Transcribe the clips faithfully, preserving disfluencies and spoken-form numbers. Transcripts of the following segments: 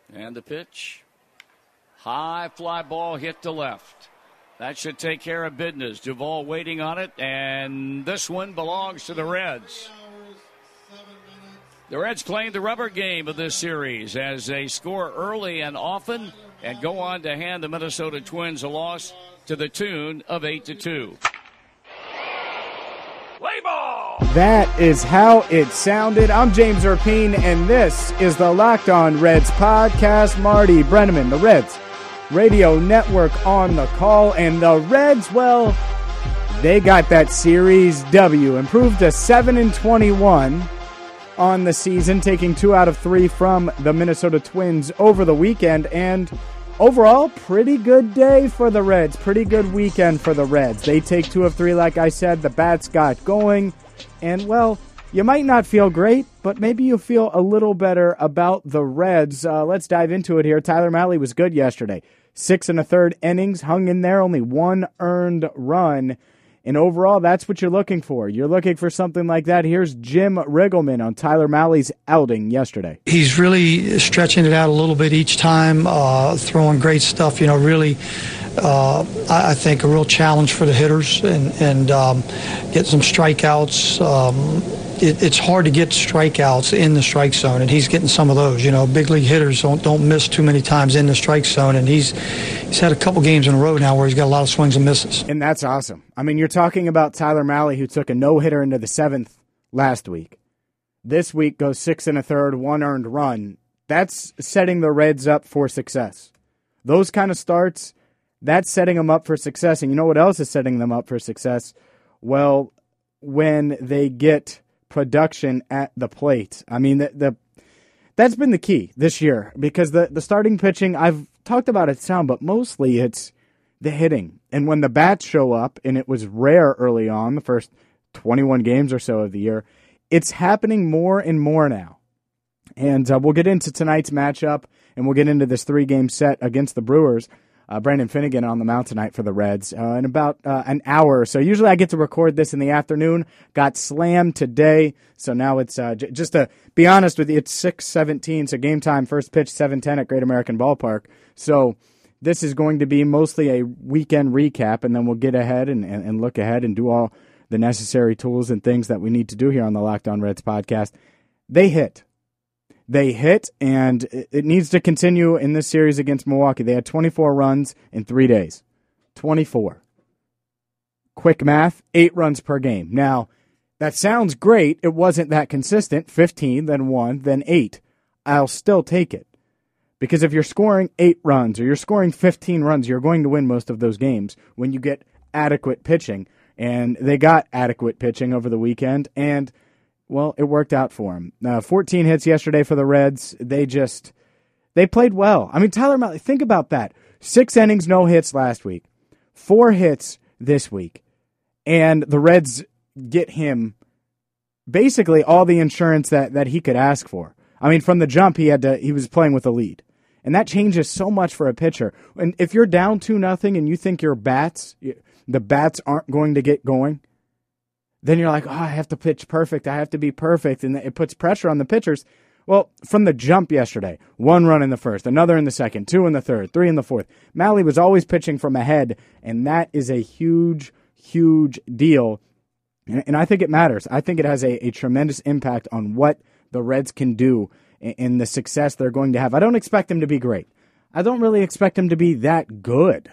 And the pitch. High fly ball hit to left. That should take care of business. Duvall waiting on it, and this one belongs to the Reds. The Reds claim the rubber game of this series as they score early and often and go on to hand the Minnesota Twins a loss to the tune of eight to two. Play ball! That is how it sounded. I'm James Erpine, and this is the Locked On Reds podcast. Marty Brenneman, the Reds Radio Network on the call, and the Reds, well, they got that series W, improved to seven and twenty-one on the season, taking two out of three from the Minnesota Twins over the weekend, and overall, pretty good day for the Reds, pretty good weekend for the Reds. They take two of three, like I said, the bats got going, and well, you might not feel great, but maybe you feel a little better about the Reds. Uh, let's dive into it here. Tyler Mahle was good yesterday. Six and a third innings, hung in there, only one earned run. And overall, that's what you're looking for. You're looking for something like that. Here's Jim Riggleman on Tyler Mahle's outing yesterday. He's really stretching it out a little bit each time, uh, throwing great stuff, you know, really, uh, I think a real challenge for the hitters and, and um, get some strikeouts. Um, it, it's hard to get strikeouts in the strike zone, and he's getting some of those. You know, big league hitters don't don't miss too many times in the strike zone, and he's he's had a couple games in a row now where he's got a lot of swings and misses. And that's awesome. I mean, you're talking about Tyler Mahle, who took a no-hitter into the seventh last week. This week goes six and a third, one earned run. That's setting the Reds up for success. Those kind of starts, that's setting them up for success. And you know what else is setting them up for success? Well, when they get production at the plate. I mean, the, the that's been the key this year, because the, the starting pitching, I've talked about it some, but mostly it's the hitting. And when the bats show up, and it was rare early on, the first twenty-one games or so of the year, it's happening more and more now. And uh, we'll get into tonight's matchup, and we'll get into this three-game set against the Brewers. Uh, Brandon Finnegan on the mound tonight for the Reds uh, in about uh, an hour or so. Usually I get to record this in the afternoon. Got slammed today, so now it's, uh, j- just to be honest with you, it's six seventeen, so game time, first pitch, seven ten at Great American Ballpark. So this is going to be mostly a weekend recap, and then we'll get ahead and, and, and look ahead and do all the necessary tools and things that we need to do here on the Locked On Reds podcast. They hit. They hit, and it needs to continue in this series against Milwaukee. They had twenty-four runs in three days. twenty-four. Quick math, eight runs per game. Now, that sounds great. It wasn't that consistent. fifteen, then one, then eight. I'll still take it. Because if you're scoring eight runs or you're scoring fifteen runs, you're going to win most of those games when you get adequate pitching. And they got adequate pitching over the weekend, and well, it worked out for him. Uh, fourteen hits yesterday for the Reds. They just, they played well. I mean, Tyler Mahle, think about that. Six innings, no hits last week. Four hits this week. And the Reds get him basically all the insurance that, that he could ask for. I mean, from the jump, he had to, he was playing with a lead. And that changes so much for a pitcher. And if you're down two nothing and you think your bats, the bats aren't going to get going, then you're like, oh, I have to pitch perfect. I have to be perfect. And it puts pressure on the pitchers. Well, from the jump yesterday, one run in the first, another in the second, two in the third, three in the fourth. Mahle was always pitching from ahead, and that is a huge, huge deal. And I think it matters. I think it has a, a tremendous impact on what the Reds can do and the success they're going to have. I don't expect them to be great. I don't really expect them to be that good.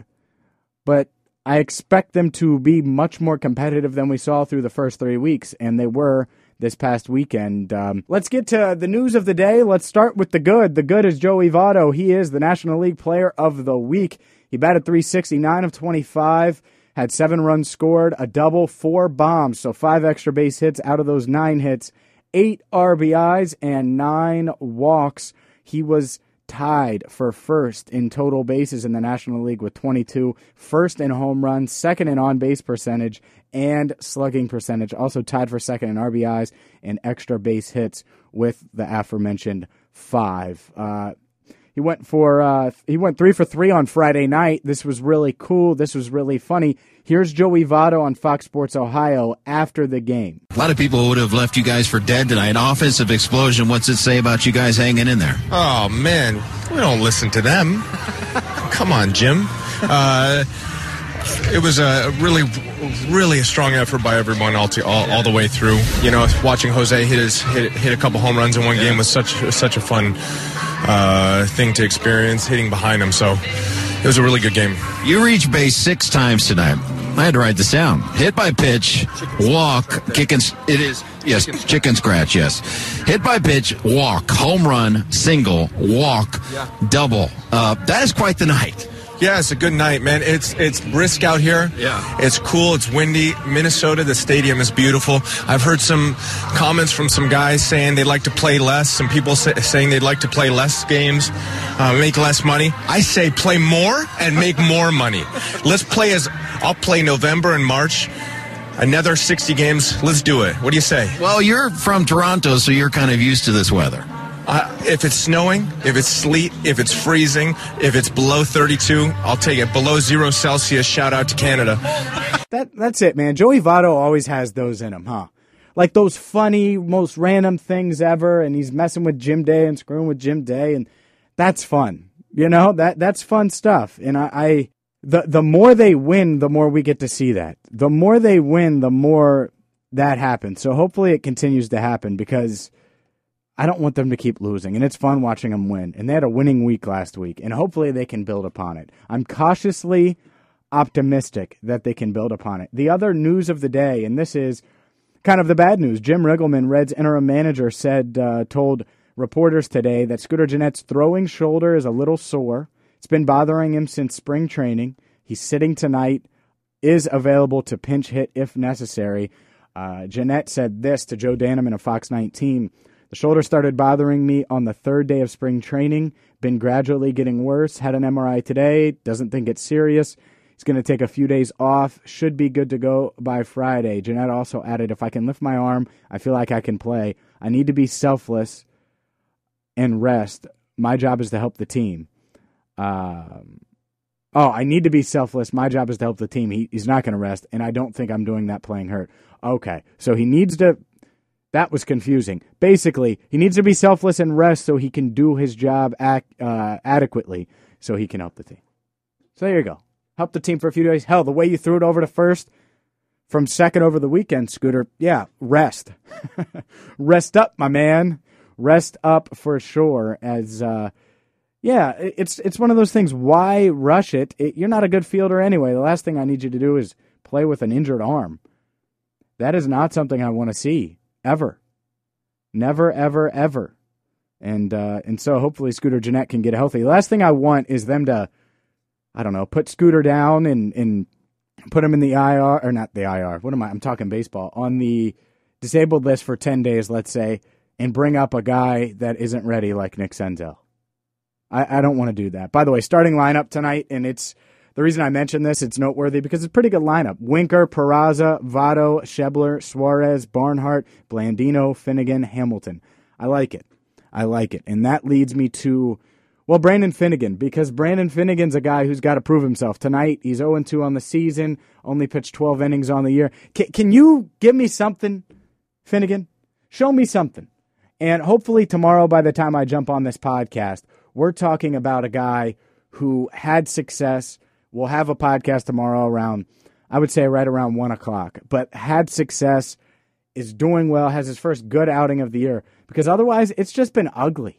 But I expect them to be much more competitive than we saw through the first three weeks, and they were this past weekend. Um, let's get to the news of the day. Let's start with the good. The good is Joey Votto. He is the National League Player of the Week. He batted three sixty, nine of twenty-five, had seven runs scored, a double, four bombs, so five extra base hits out of those nine hits, eight R B Is, and nine walks. He was tied for first in total bases in the National League with twenty-two, first in home runs, second in on-base percentage, and slugging percentage. Also tied for second in R B Is and extra base hits with the aforementioned five. Uh, He went for uh, he went three for three on Friday night. This was really cool. This was really funny. Here's Joey Votto on Fox Sports Ohio after the game. A lot of people would have left you guys for dead tonight. Offensive explosion. What's it say about you guys hanging in there? Oh, man. We don't listen to them. Come on, Jim. Uh, it was a really, really a strong effort by everyone all, to, all, all the way through. You know, watching Jose hit his hit, hit a couple home runs in one yeah. game was such such a fun uh, thing to experience. Hitting behind him, so it was a really good game. You reached base six times tonight. I had to write this down. Hit by pitch, walk, kick and it is yes, chicken, chicken scratch. Yes, hit by pitch, walk, home run, single, walk, yeah. double. Uh, that is quite the night. Yeah, it's a good night, man. It's it's brisk out here. Yeah, it's cool. It's windy. Minnesota, the stadium is beautiful. I've heard some comments from some guys saying they'd like to play less. Some people say, saying they'd like to play less games, uh, make less money. I say play more and make more money. Let's play as I'll play November and March. Another sixty games. Let's do it. What do you say? Well, you're from Toronto, so you're kind of used to this weather. Uh, if it's snowing, if it's sleet, if it's freezing, if it's below thirty-two, I'll take it. Below zero Celsius, shout out to Canada. That That's it, man. Joey Votto always has those in him, huh? Like those funny, most random things ever, and he's messing with Jim Day and screwing with Jim Day, and that's fun. You know, that that's fun stuff. And I, I the the more they win, the more we get to see that. The more they win, the more that happens. So hopefully it continues to happen because I don't want them to keep losing, and it's fun watching them win. And they had a winning week last week, and hopefully they can build upon it. I'm cautiously optimistic that they can build upon it. The other news of the day, and this is kind of the bad news, Jim Riggleman, Reds interim manager, said, uh, told reporters today that Scooter Gennett's throwing shoulder is a little sore. It's been bothering him since spring training. He's sitting tonight, is available to pinch hit if necessary. Uh, Gennett said this to Joe Danneman of Fox nineteen. The shoulder started bothering me on the third day of spring training, been gradually getting worse, had an M R I today, doesn't think it's serious. He's going to take a few days off, should be good to go by Friday. Gennett also added, if I can lift my arm, I feel like I can play. I need to be selfless and rest. My job is to help the team. Um, oh, I need to be selfless. My job is to help the team. He, he's not going to rest, and I don't think I'm doing that playing hurt. Okay, so he needs to... That was confusing. Basically, he needs to be selfless and rest so he can do his job ac- uh, adequately so he can help the team. So there you go. Help the team for a few days. Hell, the way you threw it over to first from second over the weekend, Scooter, yeah, rest. Rest up, my man. Rest up for sure. As, uh, yeah, it's it's one of those things. Why rush it? it? You're not a good fielder anyway. The last thing I need you to do is play with an injured arm. That is not something I want to see. Ever. Never, ever, ever. And uh, and so hopefully Scooter Gennett can get healthy. The last thing I want is them to, I don't know, put Scooter down and, and put him in the I R, or not the I R, what am I, I'm talking baseball, on the disabled list for ten days, let's say, and bring up a guy that isn't ready like Nick Senzel. I, I don't want to do that. By the way, starting lineup tonight, and it's, the reason I mention this, it's noteworthy because it's a pretty good lineup. Winker, Peraza, Votto, Schebler, Suarez, Barnhart, Blandino, Finnegan, Hamilton. I like it. I like it. And that leads me to, well, Brandon Finnegan, because Brandon Finnegan's a guy who's got to prove himself. Tonight, he's oh and two on the season, only pitched twelve innings on the year. Can, can you give me something, Finnegan? Show me something. And hopefully tomorrow, by the time I jump on this podcast, we're talking about a guy who had success. We'll have a podcast tomorrow around, I would say right around one o'clock, but had success, is doing well, has his first good outing of the year, because otherwise it's just been ugly.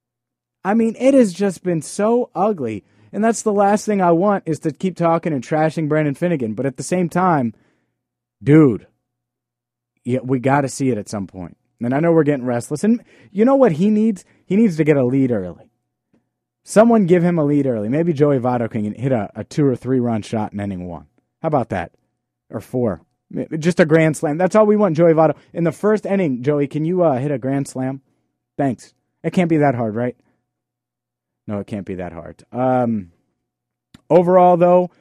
I mean, it has just been so ugly, and that's the last thing I want is to keep talking and trashing Brandon Finnegan, but at the same time, dude, yeah, we got to see it at some point. And I know we're getting restless, and you know what he needs? He needs to get a lead early. Someone give him a lead early. Maybe Joey Votto can hit a, a two or three run shot in inning one. How about that? Or four. Just a grand slam. That's all we want, Joey Votto. In the first inning, Joey, can you uh, hit a grand slam? Thanks. It can't be that hard, right? No, it can't be that hard. Um, overall, though,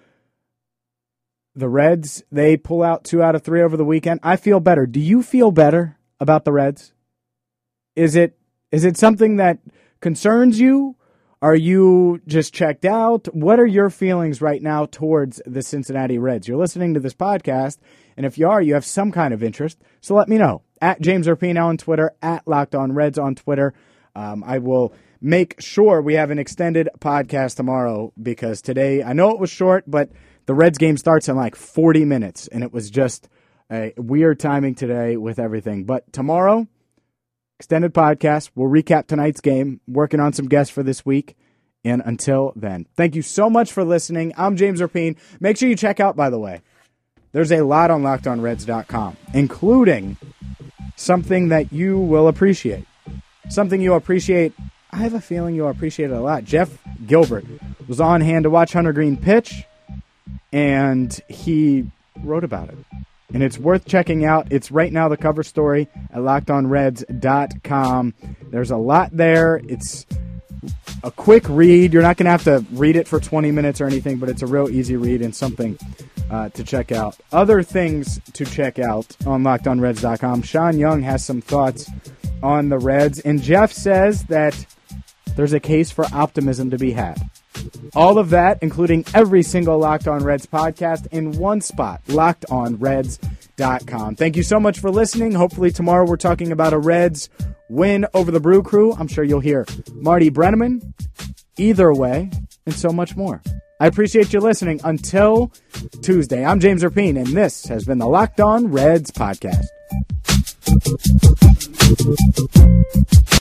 the Reds, they pull out two out of three over the weekend. I feel better. Do you feel better about the Reds? Is it is it something that concerns you? Are you just checked out? What are your feelings right now towards the Cincinnati Reds? You're listening to this podcast, and if you are, you have some kind of interest, so let me know. At James Rapino on Twitter, at Locked On Reds on Twitter. Um, I will make sure we have an extended podcast tomorrow because today, I know it was short, but the Reds game starts in like forty minutes, and it was just a weird timing today with everything. But tomorrow, extended podcast. We'll recap tonight's game, working on some guests for this week. And until then, thank you so much for listening. I'm James Rapien. Make sure you check out, by the way, there's a lot on locked on reds dot com, including something that you will appreciate. Something you'll appreciate. I have a feeling you'll appreciate it a lot. Jeff Gilbert was on hand to watch Hunter Green pitch, and he wrote about it. And it's worth checking out. It's right now the cover story at locked on reds dot com. There's a lot there. It's a quick read. You're not going to have to read it for twenty minutes or anything, but it's a real easy read and something uh, to check out. Other things to check out on locked on reds dot com. Sean Young has some thoughts on the Reds, and Jeff says that there's a case for optimism to be had. All of that, including every single Locked On Reds podcast in one spot, locked on reds dot com. Thank you so much for listening. Hopefully tomorrow we're talking about a Reds win over the Brew Crew. I'm sure you'll hear Marty Brenneman, either way, and so much more. I appreciate you listening. Until Tuesday, I'm James Rapien, and this has been the Locked On Reds podcast.